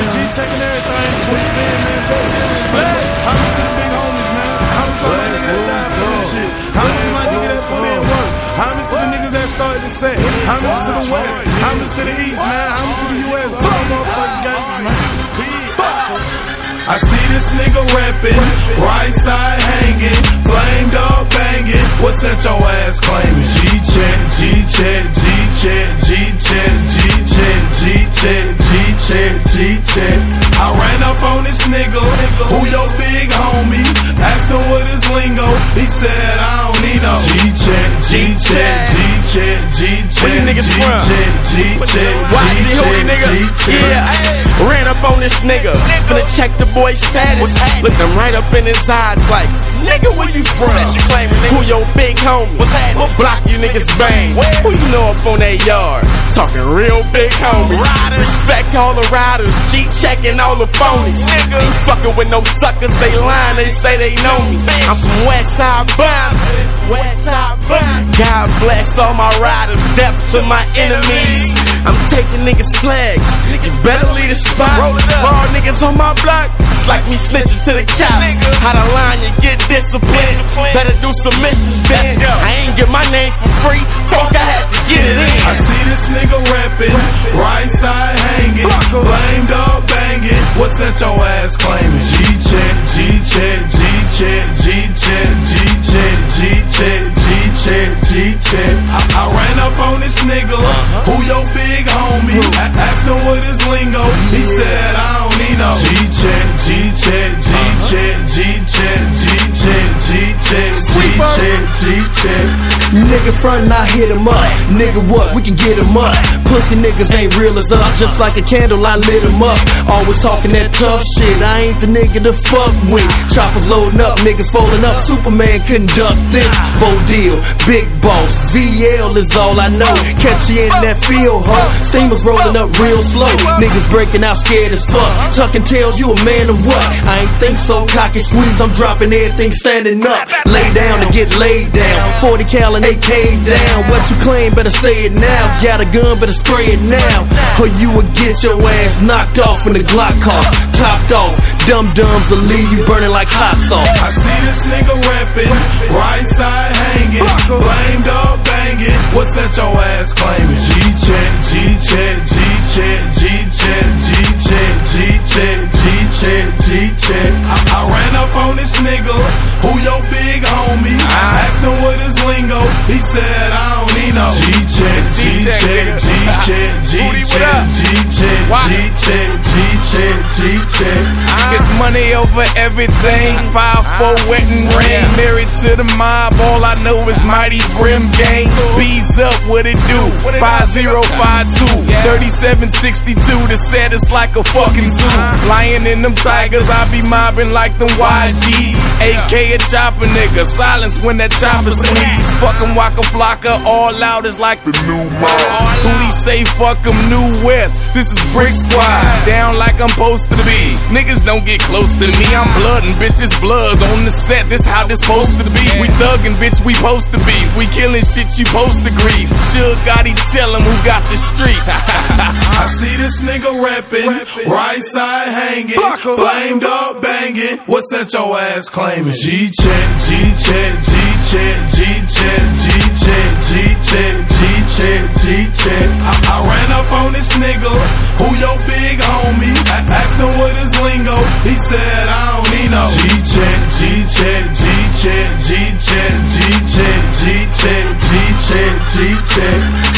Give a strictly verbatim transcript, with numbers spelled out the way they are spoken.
G-checking everything, twenty ten, man, best selling, man. How much to the big homies, man? How much to my nigga that died for this shit? How much to my nigga that put in work? How much to the niggas that started the set? How much to the west? How much to the east, man? How much to the U S? All my motherfucking gangsters, man. I see this nigga rapping, right side hanging, flamed up banging. What's that your ass claiming? G-check, G-check, G-check, G-check, G-check, G-check, G-check, G-check. I ran up on this nigga, who your big homie? Asked him what his lingo, he said I don't need no G-check, G-check, G-check, G-check, G-check, G-check, G-check, G-check. Yeah, ran up on this nigga, finna check the boy status. Looked him right up in his eyes like, nigga, where you from? Who your big homie? What block you niggas bang? Who you know up on that yard? Talking real big homies. Respect all the riders, G-checking all the phonies. Ain't fucking with no suckers, they lying, they say they know me. I'm from Westside Bound, Westside Bound. God bless all my riders, death to my enemies. I'm taking niggas' flags, you better leave the spot. Raw niggas on my block, it's like me snitching to the cops. How to line you get disciplined, better do some missions then. I ain't get my name for free, fuck I had to get it in. I see this nigga rapping, right side hanging, flamed up banging. What's that your ass claiming? G-check, G-check, G-check, G-check, G-check, G-check, G-check, G-check. I, I ran up on this nigga, who your big homie? I asked him what his lingo, he said I don't need no G-check, G-check, G-check, G-check, G-check, G-check, G-check, G-check. Nigga front, I hit him up. Nigga what, we can get him up. Pussy niggas ain't real as us. Just like a candle, I lit him up. Always talking that tough shit, I ain't the nigga to fuck with. Choppers loading up, niggas folding up. Superman couldn't duck this. Bo deal, big boss, V L is all I know. Catch you in that field, huh? Steamers rolling up real slow. Niggas breaking out scared as fuck. Tucking tails, you a man or what? I ain't think so, cocky squeeze, I'm dropping everything standing up. Lay down to get laid down, forty cal and A K down. What you claim, better say it now. Got a gun, better spray it now. Or you would get your ass knocked off in the Glock car. Topped off, dum-dums will leave you burning like hot sauce. I see this nigga rapping, right side hanging, flamed up banging. What's that your ass claiming? G-check, G-check, G-check, G-check, G-check, G-check, G-check, G-check. I, I ran up on this nigga, who your big homie? I asked him what his lingo, he said I don't need no G-check, G-check, G-check, G-check, G-check, G-check, G-check, G-check. It's money over everything. five four wet and rain. Married to the mob, all I know is Mighty Brim Gang. B's up, what it do? five zero five two, thirty-seven sixty-two. The set is like a fucking zoo. Lying in them tigers, I be mobbing like them Y Gs. A K a chopper nigga, silence when that chopper sneeze. Fucking Waka Flocka, all out is like the new mob. Police say fuck 'em, New West. This is Brick Squad, down like I'm supposed to be. Niggas don't get close to me, I'm bloodin', bitch, this blood's on the set, this how this supposed to be. We thuggin', bitch, we supposed to be. We killin' shit, you supposed to grieve. Suge Gotti tell him who got the streets. I see this nigga rapping, right side hanging, flamed up banging. What's that your ass claiming? G-check, G-check, G-check, G-check, G-check, G-check, G-check, G-check. I, I ran up on this nigga, who your big homie? I asked him what his lingo, he said I don't need no G-check, G-check, G-check, G-check, G-check, G-check, G-check, G-check.